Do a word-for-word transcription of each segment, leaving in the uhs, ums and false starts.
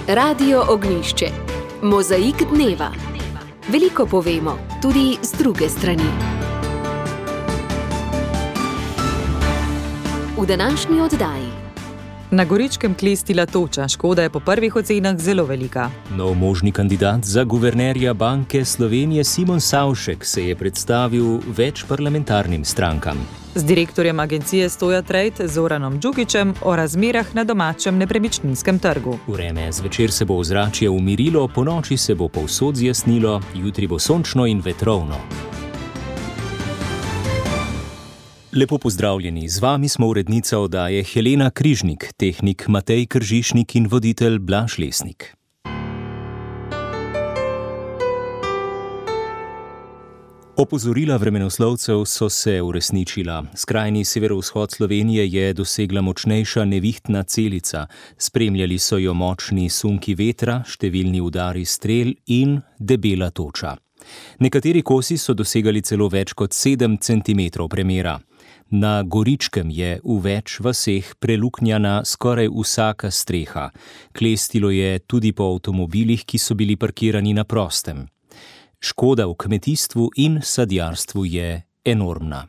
Radio Ognjišče. Mozaik dneva. Veliko povemo, tudi z druge strani. V današnji oddaji. Na Goričkem klestila toča, škoda je po prvih ocenah zelo velika. Nov možni kandidat za guvernerja Banke Slovenije Simon Savšek se je predstavil več parlamentarnim strankam. Z direktorjem agencije Stoja Trade Zoranom Džukićem o razmerah na domačem nepremičninskem trgu. Vreme zvečer se bo ozračje umirilo, ponoči se bo povsod zjasnilo, jutri bo sončno in vetrovno. Lepo pozdravljeni, z vami smo urednica oddaje Helena Križnik, tehnik Matej Kržišnik in voditelj Blaž Lesnik. Opozorila vremenoslovcev so se uresničila. Skrajni severovzhod Slovenije je dosegla močnejša nevihtna celica. Spremljali so jo močni sunki vetra, številni udari strel in debela toča. Nekateri kosi so dosegali celo več kot sedem centimetrov premera. Na Goričkem je v več vaseh preluknjana skoraj vsaka streha. Klestilo je tudi po avtomobilih, ki so bili parkirani na prostem. Škoda v kmetijstvu in sadjarstvu je enormna.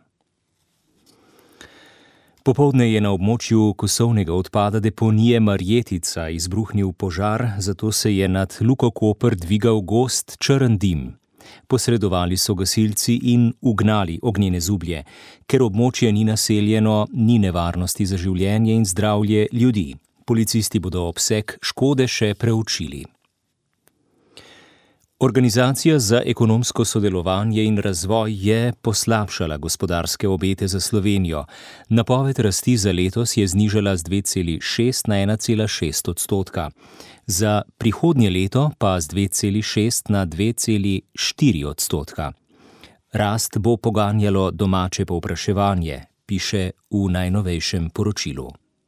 Popoldne je na območju kosovnega odpada deponije Marjetica izbruhnil požar, zato se je nad Luko Koper dvigal gost črn dim. Posredovali so gasilci in ugnali ognjene zublje. Ker območje ni naseljeno, ni nevarnosti za življenje in zdravje ljudi. Policisti bodo obseg škode še preučili. Organizacija za ekonomsko sodelovanje in razvoj je poslabšala gospodarske obete za Slovenijo. Napoved rasti za letos je znižala z dve celi šest na ena cela šest odstotka. Za prihodnje leto pa z dve celi šest na dve celi štiri odstotka. Rast bo poganjalo domače povpraševanje, piše v najnovejšem poročilu.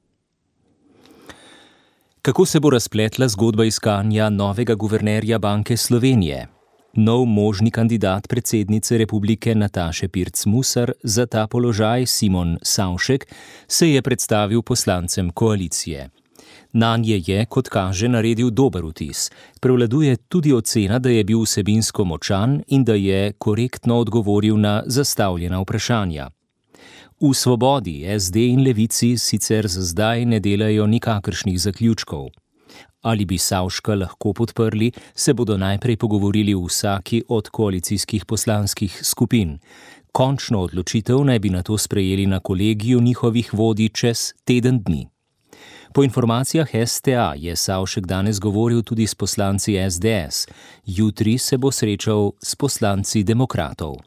Kako se bo razpletla zgodba iskanja novega guvernerja Banke Slovenije? Nov možni kandidat predsednice republike Nataše Pirc Musar za ta položaj, Simon Savšek, se je predstavil poslancem koalicije. Nanje je, kot kaže, naredil dober vtis. Prevladuje tudi ocena, da je bil vsebinsko močan in da je korektno odgovoril na zastavljena vprašanja. V Svobodi, es de in Levici sicer za zdaj ne delajo nikakršnih zaključkov. Ali bi Savška lahko podprli, se bodo najprej pogovorili v vsaki od koalicijskih poslanskih skupin. Končno odločitev naj bi nato sprejeli na kolegiju njihovih vodij čez teden dni. Po informacijah es te a je Savšek danes govoril tudi s poslanci es de es. Jutri se bo srečal s poslanci demokratov.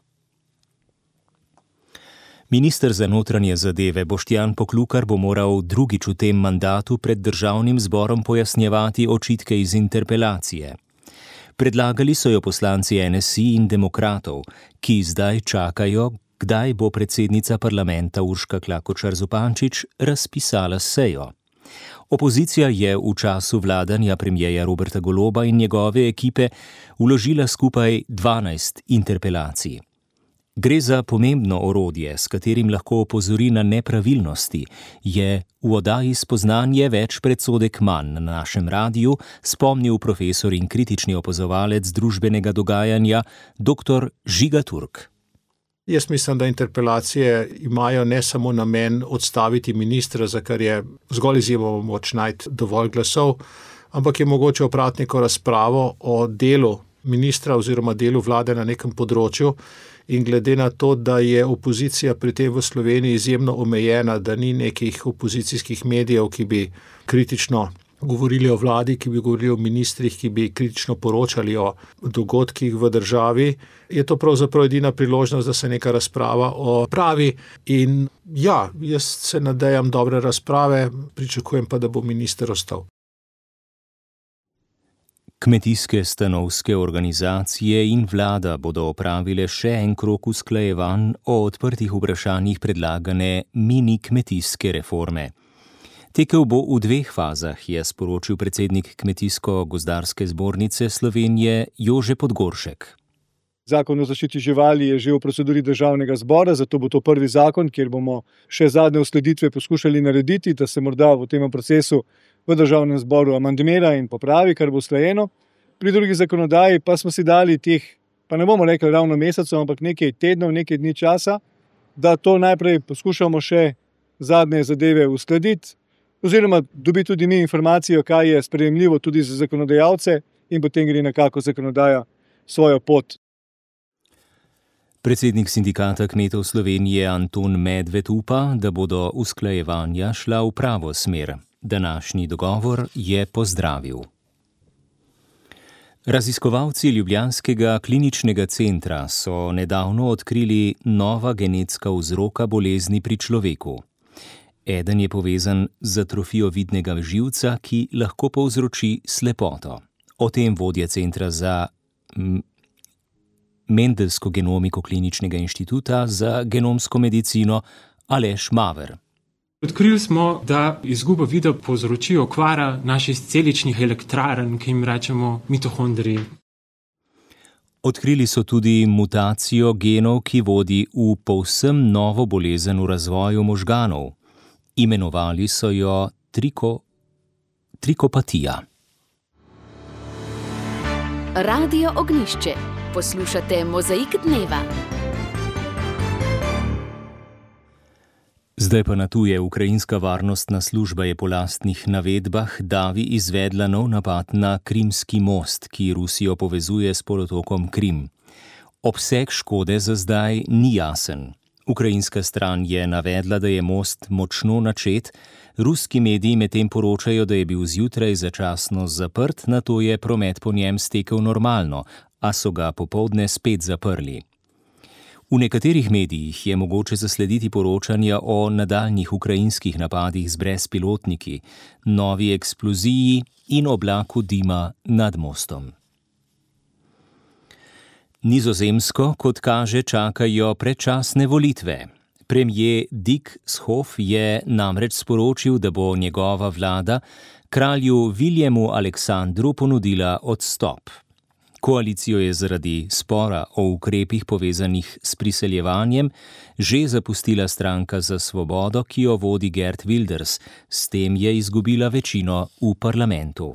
Minister za notranje zadeve Boštjan Poklukar bo moral drugič v tem mandatu pred državnim zborom pojasnjevati očitke iz interpelacije. Predlagali so jo poslanci en es i in demokratov, ki zdaj čakajo, kdaj bo predsednica parlamenta Urška Klakočar Zupančič razpisala sejo. Opozicija je v času vladanja premierja Roberta Goloba in njegove ekipe vložila skupaj dvanajst interpelacij. Gre za pomembno orodje, s katerim lahko opozori na nepravilnosti, je v oddaji Spoznanje več predsodek manj na našem radiju spomnil profesor in kritični opazovalec družbenega dogajanja doktor Žiga Turk. Jaz mislim, da interpelacije imajo ne samo namen odstaviti ministra, za kar je zgolj izjemno moč najti dovolj glasov, ampak je mogoče opraviti neko razpravo o delu ministra oziroma delu vlade na nekem področju. In glede na to, da je opozicija pri tem v Sloveniji izjemno omejena, da ni nekih opozicijskih medijev, ki bi kritično govorili o vladi, ki bi govorili o ministrih, ki bi kritično poročali o dogodkih v državi, je to pravzaprav edina priložnost, da se neka razprava opravi. In ja, jaz se nadejam dobre razprave, pričakujem pa, da bo minister ostal. Kmetijske stanovske organizacije in vlada bodo opravile še en krog usklajevanj o odprtih vprašanjih predlagane mini kmetijske reforme. Tekel bo v dveh fazah, je sporočil predsednik Kmetijsko-gozdarske zbornice Slovenije Jože Podgoršek. Zakon o zaščiti živali je že v proceduri državnega zbora, zato bo to prvi zakon, kjer bomo še zadnje uskladitve poskušali narediti, da se morda v tem procesu v državnem zboru amandmira in popravi, kar bo usklajeno. Pri drugi zakonodaji pa smo si dali teh, pa ne bomo rekli ravno mesecev, ampak nekaj tednov, nekaj dni časa, da to najprej poskušamo še zadnje zadeve uskladiti, oziroma dobiti tudi mi informacijo, kaj je sprejemljivo tudi za zakonodajalce, in potem gre nekako zakonodaja svojo pot. Predsednik sindikata kmetov Slovenije Anton Medved upa, da bodo usklajevanja šla v pravo smer. Današnji dogovor je pozdravil. Raziskovalci ljubljanskega kliničnega centra so nedavno odkrili nova genetska vzroka bolezni pri človeku. Eden je povezan z atrofijo vidnega živca, ki lahko povzroči slepoto. O tem vodja Centra za Mendelsko genomiko Kliničnega inštituta za genomsko medicino Aleš Maver. Odkrili smo, da izguba vida povzroči okvara naših celičnih elektrarn, ki jim rečemo mitohondriji. Odkrili so tudi mutacijo genov, ki vodi v povsem novo bolezen v razvoju možganov. Imenovali so jo triko, trikopatija. Radio Ognjišče. Poslušate Mozaik dneva. Zdaj pa na tuje. Ukrajinska varnostna služba je po lastnih navedbah davi izvedla nov napad na Krimski most, ki Rusijo povezuje s polotokom Krim. Obseg škode za zdaj ni jasen. Ukrajinska stran je navedla, da je most močno načet, ruski mediji medtem poročajo, da je bil zjutraj začasno zaprt, nato je promet po njem stekel normalno, a so ga popoldne spet zaprli. V nekaterih medijih je mogoče zaslediti poročanja o nadaljnjih ukrajinskih napadih z brezpilotniki, novi eksploziji in oblaku dima nad mostom. Nizozemsko, kot kaže, čakajo predčasne volitve. Premier Dick Schoof je namreč sporočil, da bo njegova vlada kralju Viljemu Aleksandru ponudila odstop. Koalicijo je zaradi spora o ukrepih povezanih s priseljevanjem že zapustila stranka Za svobodo, ki jo vodi Geert Wilders, s tem je izgubila večino v parlamentu.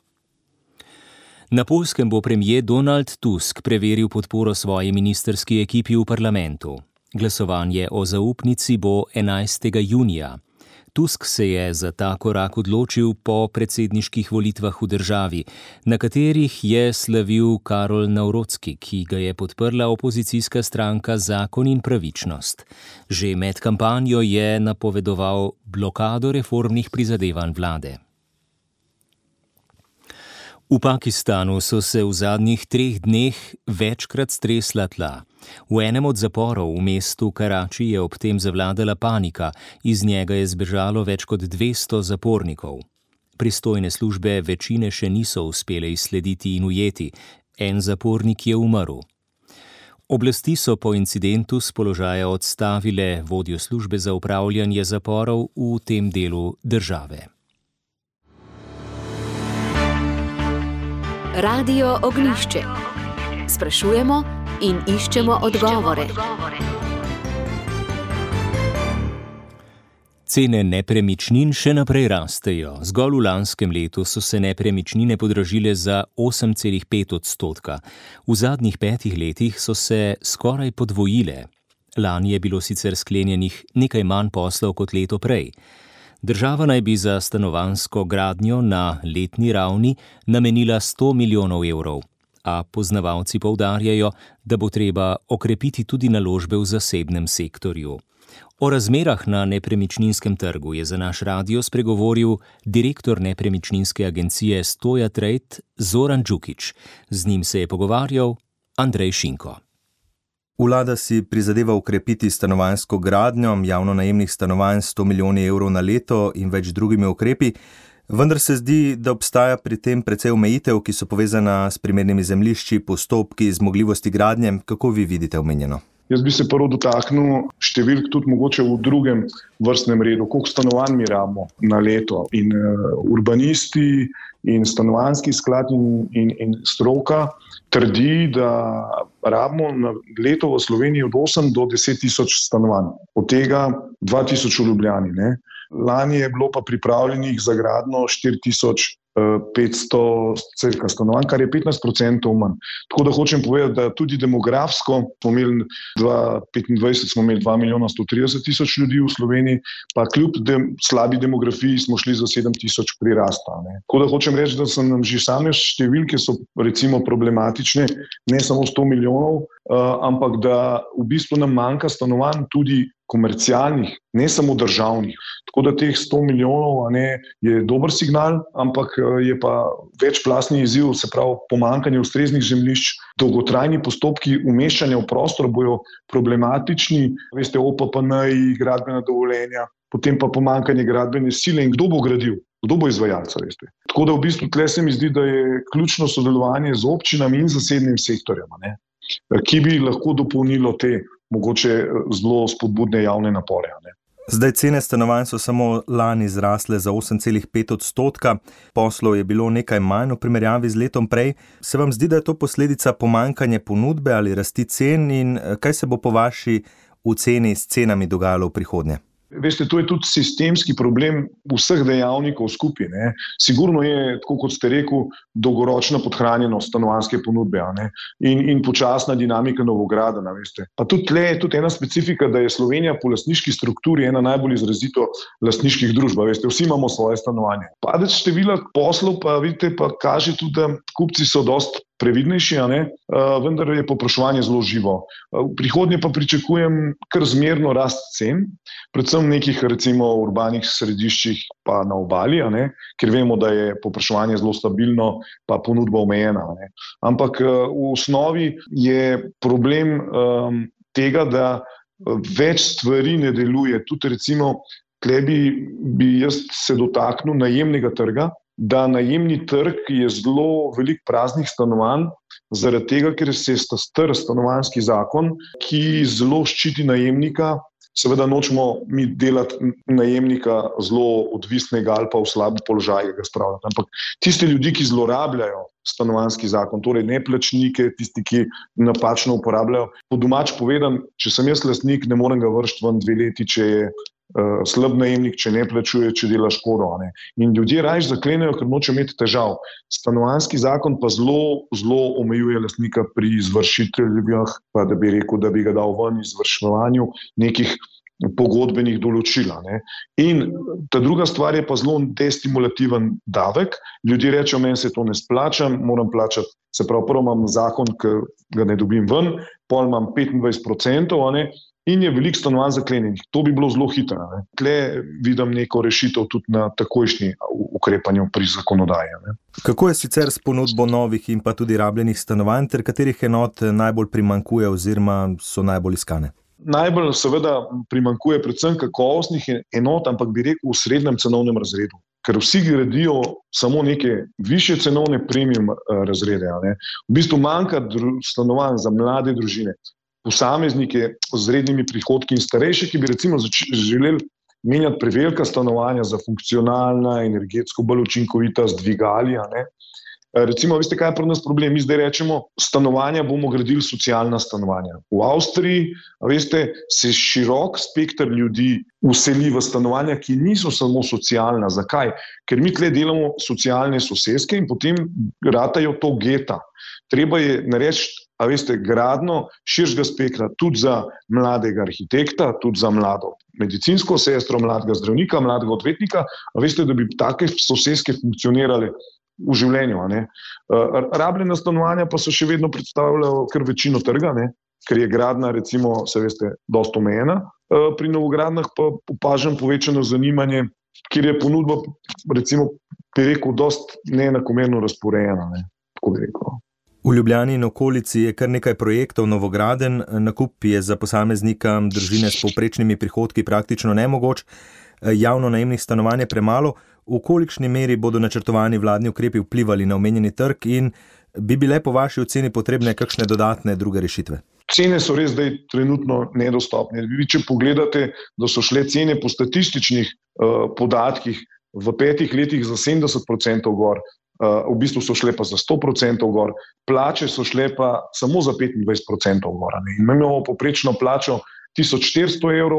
Na Poljskem bo premier Donald Tusk preveril podporo svoji ministrski ekipi v parlamentu. Glasovanje o zaupnici bo enajstega junija. Tusk se je za ta korak odločil po predsedniških volitvah v državi, na katerih je slavil Karol Nawrocki, ki ga je podprla opozicijska stranka Zakon in pravičnost. Že med kampanjo je napovedoval blokado reformnih prizadevanj vlade. V Pakistanu so se v zadnjih treh dneh večkrat stresla tla. V enem od zaporov v mestu Karači je ob tem zavladala panika, iz njega je zbežalo več kot dvesto zapornikov. Pristojne službe večine še niso uspele izslediti in ujeti, en zapornik je umrl. Oblasti so po incidentu s položaja odstavile vodjo službe za upravljanje zaporov v tem delu države. Radio Ognjišče. Sprašujemo in iščemo odgovore. Cene nepremičnin še naprej rastejo. Zgolj v lanskem letu so se nepremičnine podražile za osem celih pet odstotka. V zadnjih petih letih so se skoraj podvojile. Lani je bilo sicer sklenjenih nekaj manj poslov kot leto prej. Država naj bi za stanovanjsko gradnjo na letni ravni namenila sto milijonov evrov, a poznavalci poudarjajo, da bo treba okrepiti tudi naložbe v zasebnem sektorju. O razmerah na nepremičninskem trgu je za naš radio spregovoril direktor nepremičninske agencije Stoja Trade Zoran Đukić. Z njim se je pogovarjal Andrej Šinko. Vlada si prizadeva ukrepiti stanovanjsko gradnjo javno-najemnih stanovanj sto milijoni evrov na leto in več drugimi ukrepi, vendar se zdi, da obstaja pri tem precej omejitev, ki so povezana s primernimi zemljišči, postopki, zmogljivosti gradnje. Kako vi vidite omenjeno? Jaz bi se prvo dotaknil številk tudi mogoče v drugem vrstnem redu, koliko stanovanj mi rabimo na leto. In uh, urbanisti in stanovanjski sklad in, in, in stroka trdi, da rabimo na leto v Sloveniji od osem do deset tisoč stanovanj. Od tega dva tisoč v Ljubljani. Ne? Lani je bilo pa pripravljenih za gradnjo štiri tisoč petsto cirka stanovanj, kar je petnajst procentov manj. Tako da hočem povedati, da tudi demografsko smo imeli dva tisoč petindvajset smo imeli dva milijona sto trideset tisoč ljudi v Sloveniji, pa kljub dem, slabi demografiji smo šli za sedem tisoč prirasta. Ne. Tako da hočem reči, da so nam že same številke so recimo problematične, ne samo sto milijonov, uh, ampak da v bistvu nam manjka stanovanj tudi komercialnih, ne samo državnih. Tako da teh sto milijonov a ne, je dober signal, ampak je pa večplastni izziv, se pravi pomanjkanje ustreznih zemljišč, dolgotrajni postopki umeščanja v prostor bojo problematični, veste, O P P N-ji, gradbena dovoljenja, potem pa pomanjkanje gradbene sile in kdo bo gradil, kdo bo izvajalca, veste. Tako da v bistvu tle se mi zdi, da je ključno sodelovanje z občinami in zasebnim sektorjem, a ne, ki bi lahko dopolnilo te mogoče zelo spodbudne javne napore. Ne. Zdaj cene stanovanj so samo lani zrasle za osem celih pet odstotka, poslov je bilo nekaj manj v primerjavi z letom prej. Se vam zdi, da je to posledica pomanjkanja ponudbe ali rasti cen in kaj se bo po vaši oceni s cenami dogajalo v prihodnje? Veste, to je tudi sistemski problem vseh dejavnikov skupaj. Ne. Sigurno je, tako kot ste rekel, dolgoročna podhranjenost stanovanjske ponudbe, a ne, in, in počasna dinamika novogradenj, veste. Pa tudi tle je tudi ena specifika, da je Slovenija po lastniški strukturi ena najbolj izrazito lastniških družb, veste, vsi imamo svoje stanovanje. Padec števila poslov pa vidite, pa kaže tudi, da kupci so dosti previdnejši, a ne, uh, vendar je povpraševanje zelo živo. Uh, v prihodnje pa pričakujem kar zmerno rast cen, predvsem v nekih recimo urbanih središčih pa na obali, a ne, ker vemo, da je povpraševanje zelo stabilno, pa ponudba omejena. A ne. Ampak uh, v osnovi je problem um, tega, da več stvari ne deluje. Tudi recimo, tle bi, bi jaz se dotaknil najemnega trga, da najemni trg je zelo velik praznih stanovanj, zaradi tega, ker se je star stanovanjski zakon, ki zelo ščiti najemnika. Seveda nočemo mi delati najemnika zelo odvisnega ali pa v slab položaj ga spravljati, ampak tisti ljudi, ki zlorabljajo stanovanjski zakon, torej neplačnike, tisti, ki napačno uporabljajo, po domač povedan, če sem jaz lastnik, ne morem ga vršiti ven dve leti, če je uh, slab najemnik, če ne plačuje, če dela škodo. A ne. In ljudje rajš zaklenejo, ker nočejo imeti težav. Stanovanjski zakon pa zelo, zelo omejuje lastnika pri izvršiteljih, pa da bi rekel, da bi ga dal ven izvrševanju nekih pogodbenih določil. Ne. In ta druga stvar je pa zelo destimulativen davek. Ljudje rečejo, meni se to ne splača, moram plačati. Se pravi, prvo imam zakon, ki ga ne dobim ven, pol imam petindvajset procentov, a ne, in je veliko stanovanj zaklenjenih. To bi bilo zelo hitro. Ne. Tle vidim neko rešitev tudi na takojšnji ukrepanju pri zakonodaji. Ne. Kako je sicer s ponudbo novih in pa tudi rabljenih stanovanj, ter katerih enot najbolj primanjkuje oziroma so najbolj iskane? Najbolj seveda primanjkuje predvsem kakovostnih enot, ampak bi rekel v srednjem cenovnem razredu. Ker vsi gradijo samo neke višje cenovne premium razrede. Ne. V bistvu manjka stanovanj za mlade družine, posameznike z rednimi prihodki in starejše, ki bi recimo želeli menjati prevelika stanovanja za funkcionalna, energetsko bolj učinkovita z dvigali. Ne. Recimo, veste, kaj je pri nas problem? Mi zdaj rečemo, stanovanja bomo gradili socialna stanovanja. V Avstriji, veste, se širok spekter ljudi vseli v stanovanja, ki niso samo socialna. Zakaj? Ker mi tle delamo socialne soseske in potem ratajo to geta. Treba je narediti, a veste, gradno širšega spektra tudi za mladega arhitekta, tudi za mlado medicinsko sestro, mladega zdravnika, mladega odvetnika, a veste, da bi take soseske funkcionirale v življenju. A ne. Rabljena stanovanja pa so še vedno predstavljajo kar večino trga, ne, ker je gradnja, recimo, se veste, dosti omejena. Pri novogradnjah pa opažam povečano zanimanje, kjer je ponudba, recimo, bi rekel, dosti neenakomerno razporejena, ne, tako bi rekel. V Ljubljani in okolici je kar nekaj projektov novogradenj, nakup je za posameznika družine s povprečnimi prihodki praktično nemogoč, javno najemnih stanovanj je premalo. V kolikšni meri bodo načrtovani vladni ukrepi vplivali na omenjeni trg in bi bile po vaši oceni potrebne kakšne dodatne druge rešitve? Cene so res zdaj trenutno nedostopne. Vi, če pogledate, da so šle cene po statističnih uh, podatkih v petih letih za sedemdeset procentov gor, uh, v bistvu so šle pa za sto procentov gor, plače so šle pa samo za petindvajset procentov gor. Ne? In imamo poprečno plačo tisoč štiristo evrov,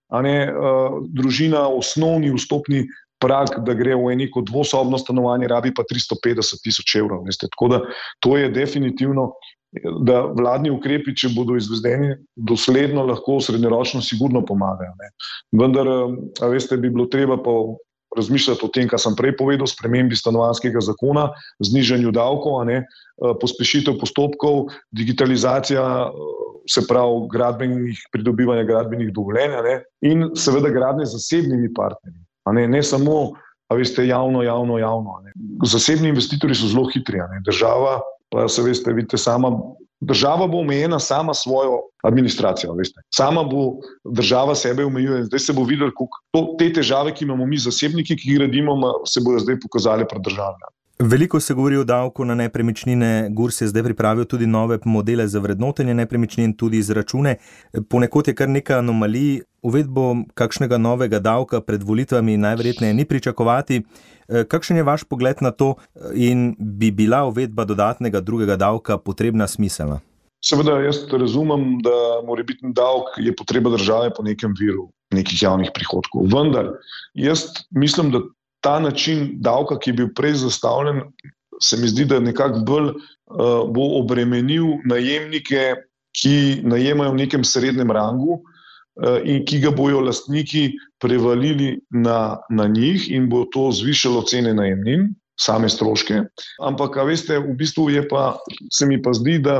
a ne, uh, družina osnovni vstopni prag, da gre v neko dvosobno stanovanje, rabi pa tristo petdeset tisoč evrov. Veste. Tako da to je definitivno, da vladni ukrepi, če bodo izvedeni dosledno, lahko srednjeročno sigurno pomagajo. Ne. Vendar, a veste, bi bilo treba pa razmišljati o tem, kar sem prej povedal, spremembi stanovanjskega zakona, znižanju davkov, a ne, pospešitev postopkov, digitalizacija, se pravi gradbenih, pridobivanja gradbenih dovoljenj, a ne, in seveda gradnje z zasebnimi partnerji. A ne, ne samo, a veste, javno, javno, javno. Ne. Zasebni investitorji so zelo hitri, a ne. Država, pa se veste, vidite sama, država bo omejena sama svojo administracijo, veste. Sama bo država sebe omejuje. Zdaj se bo videlo, kako te težave, ki imamo mi zasebniki, ki gradimo, se bodo zdaj pokazali pred državo. Veliko se govori o davku na nepremičnine. Gurs je zdaj pripravil tudi nove modele za vrednotenje nepremičnin, tudi izračune. Ponekod je kar nekaj anomalij. Uvedbo kakšnega novega davka pred volitvami najverjetneje ni pričakovati. Kakšen je vaš pogled na to in bi bila uvedba dodatnega drugega davka potrebna, smiselna? Seveda, jaz razumem, da morebitni davek je potreba države po nekem viru nekih javnih prihodkov. Vendar, jaz mislim, da ta način davka, ki je bil prej zastavljen, se mi zdi, da nekako bolj uh, bo obremenil najemnike, ki najemajo v nekem srednjem rangu uh, in ki ga bojo lastniki prevalili na, na njih in bo to zvišalo cene najemnin, same stroške. Ampak, a veste, v bistvu je pa, se mi pa zdi, da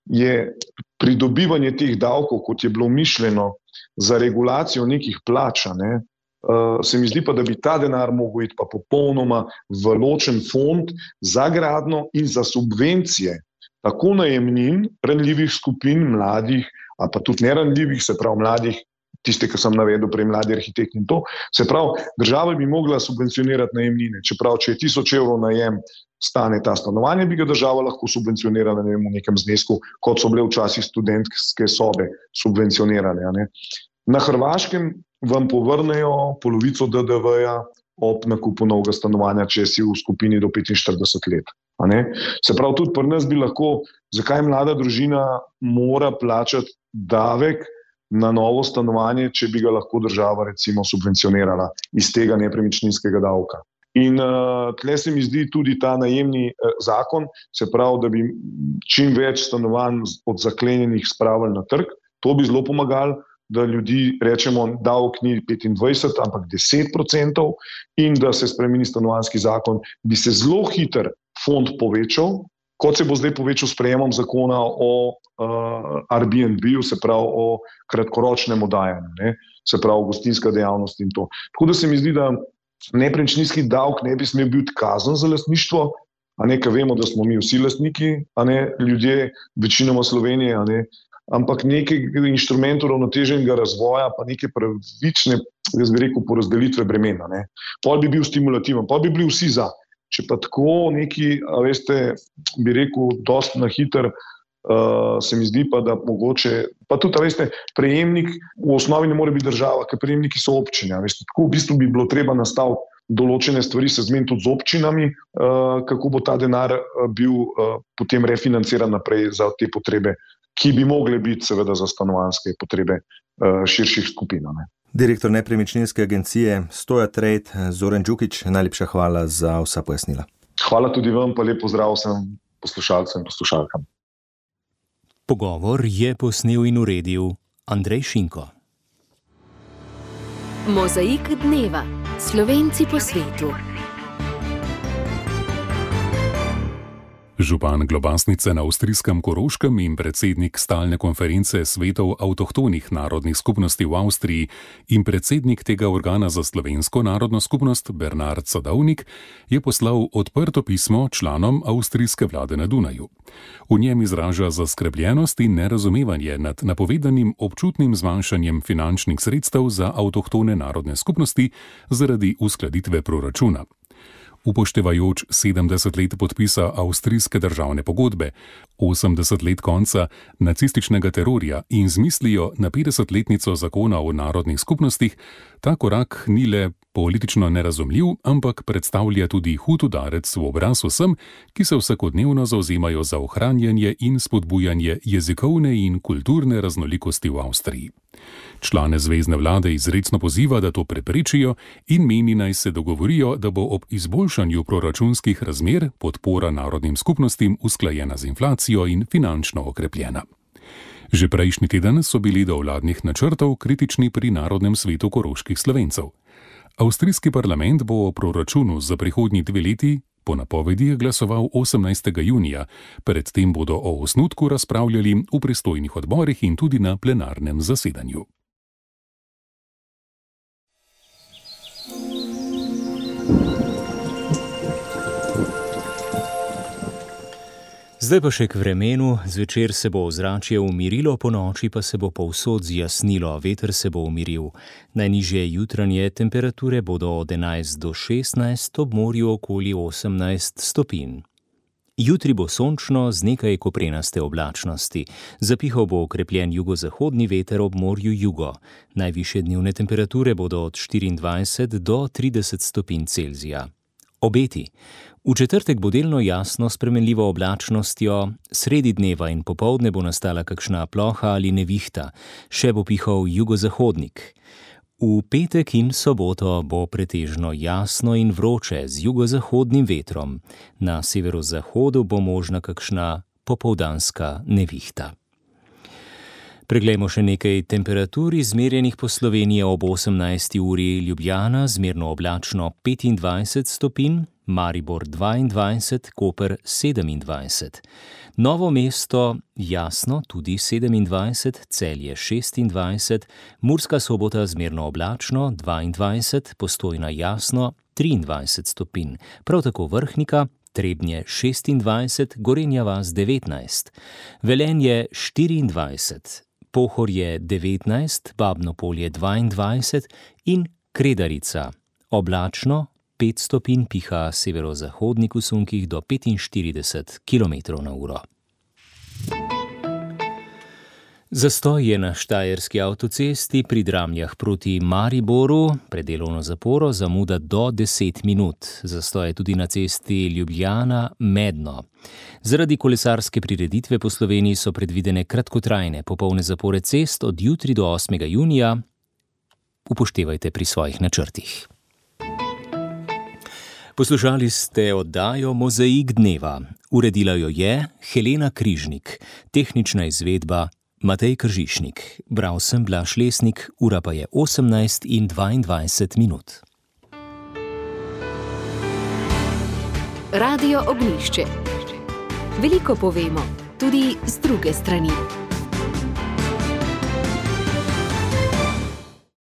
je pridobivanje teh davkov, kot je bilo mišljeno za regulacijo nekih plač, ne, Uh, se mi zdi pa, da bi ta denar mogel iti pa popolnoma v ločen fond za gradnjo in za subvencije, tako najemnin, ranljivih skupin, mladih, a pa tudi neranljivih, se pravi mladih, tiste, ki sem navedel prej, mladi arhitekti in to. Se pravi, država bi mogla subvencionirati najemnine. Čeprav, če je tisoč evrov najem stane ta stanovanje, bi ga država lahko subvencionirala, ne vem, v nekem znesku, kot so bile včasih študentske sobe subvencionirane. Ne. Na Hrvaškem vam povrnejo polovico D D V-ja ob nakupu novega stanovanja, če si v skupini do petinštirideset let. A ne? Se pravi, tudi pri nas bi lahko, zakaj mlada družina mora plačati davek na novo stanovanje, če bi ga lahko država recimo subvencionirala iz tega nepremičninskega davka. In uh, tle se mi zdi tudi ta najemni uh, zakon, se pravi, da bi čim več stanovanj od zaklenjenih spravili na trg, to bi zelo pomagalo, da ljudi rečemo, davek ni petindvajset, ampak deset procentov in da se spremeni stanovanjski zakon, bi se zelo hiter fond povečal, kot se bo zdaj povečal sprejemom zakona o uh, Airbnb-u, se pravi o kratkoročnem oddajanju, ne? Se pravi gostinska dejavnost in to. Tako da se mi zdi, da nepremičninski davek ne bi smel biti kazen za lastništvo, a ne, ker vemo, da smo mi vsi lastniki, a ne ljudje, večinoma Slovenije, a ne, ampak nekaj inštrumentov ravnoteženega razvoja, pa neke pravične, jaz bi rekel, porazdelitve bremena. Ne. Pol bi bil stimulativen, pol bi bili vsi za. Če pa tako neki, a veste, bi rekel, dost na hiter, uh, se mi zdi pa, da mogoče, pa tudi, a veste, prejemnik v osnovi ne more biti država, ker prejemniki so občine. A veste, tako v bistvu bi bilo treba nastaviti določene stvari, se zmeniti tudi z občinami, uh, kako bo ta denar bil uh, potem refinanciran naprej za te potrebe, ki bi mogle biti seveda za stanovanjske potrebe uh, širših skupin. Ne. Direktor nepremičninske agencije Stoja Trade, Zoran Đukić, najlepša hvala za vsa pojasnila. Hvala tudi vam, pa lep pozdrav vsem poslušalcem in poslušalkam. Pogovor je posnel in uredil Andrej Šinko. Mozaik dneva. Slovenci po svetu. Župan Globasnice na avstrijskem Koroškem in predsednik stalne konference svetov avtohtonih narodnih skupnosti v Avstriji in predsednik tega organa za slovensko narodno skupnost Bernard Sadovnik je poslal odprto pismo članom avstrijske vlade na Dunaju. V njem izraža zaskrbljenost in nerazumevanje nad napovedanim občutnim zmanjšanjem finančnih sredstev za avtohtone narodne skupnosti zaradi uskladitve proračuna. Upoštevajoč sedemdeset let podpisa avstrijske državne pogodbe, osemdeset let konca nacističnega terorja in z mislijo na petdesetletnico zakona o narodnih skupnostih, ta korak ni le Politično nerazumljiv, ampak predstavlja tudi hud udarec v obraz vsem, ki se vsakodnevno zavzemajo za ohranjanje in spodbujanje jezikovne in kulturne raznolikosti v Avstriji. Člane zvezne vlade izrecno poziva, da to preprečijo in meni naj se dogovorijo, da bo ob izboljšanju proračunskih razmer podpora narodnim skupnostim usklajena z inflacijo in finančno okrepljena. Že prejšnji teden so bili do vladnih načrtov kritični pri Narodnem svetu koroških Slovencev. Avstrijski parlament bo o proračunu za prihodnji dve leti po napovedih glasoval osemnajstega junija, predtem bodo o osnutku razpravljali v pristojnih odborih in tudi na plenarnem zasedanju. Zdaj pa še k vremenu. Zvečer se bo ozračje umirilo, po noči pa se bo povsod zjasnilo, veter se bo umiril. Najnižje jutranje temperature bodo od enajst do šestnajst, ob morju okoli osemnajst stopinj. Jutri bo sončno z nekaj koprenaste oblačnosti. Zapihal bo okrepljen jugozahodni veter ob morju jugo. Najvišje dnevne temperature bodo od štiriindvajset do trideset stopinj Celzija. Obeti. V četrtek bo delno jasno s spremenljivo oblačnostjo, sredi dneva in popoldne bo nastala kakšna ploha ali nevihta, še bo pihal jugozahodnik. V petek in soboto bo pretežno jasno in vroče z jugozahodnim vetrom. Na severozahodu bo možna kakšna popoldanska nevihta. Preglejmo še nekaj temperatur izmerjenih po Sloveniji ob osemnajsti uri. Ljubljana zmerno oblačno petindvajset stopinj, Maribor dvaindvajset, Koper sedemindvajset. Novo mesto jasno tudi sedemindvajset, Celje šestindvajset, Murska Sobota zmerno oblačno dvaindvajset, Postojna jasno triindvajset stopinj. Prav tako Vrhnika, Trebnje šestindvajset, Gorenja vas devetnajst, Velenje štiriindvajset, Pohorje devetnajst, Babno Polje dvaindvajset in Kredarica oblačno pet stopinj, piha severozahodnik v sunkih do petinštirideset kilometrov na uro. Zastoj je na štajerski avtocesti pri Dramljah proti Mariboru, pred delovno zaporo zamuda do deset minut. Zastoj je tudi na cesti Ljubljana-Medno. Zaradi kolesarske prireditve po Sloveniji so predvidene kratkotrajne popolne zapore cest od jutri do osmega junija. Upoštevajte pri svojih načrtih. Poslušali ste oddajo Mozaik dneva. Uredila jo je Helena Križnik, tehnična izvedba Matej Kržišnik. Bral sem Blaž Lesnik, ura pa je osemnajst in dvaindvajset minut. Radio Ognjišče. Veliko povemo, tudi z druge strani.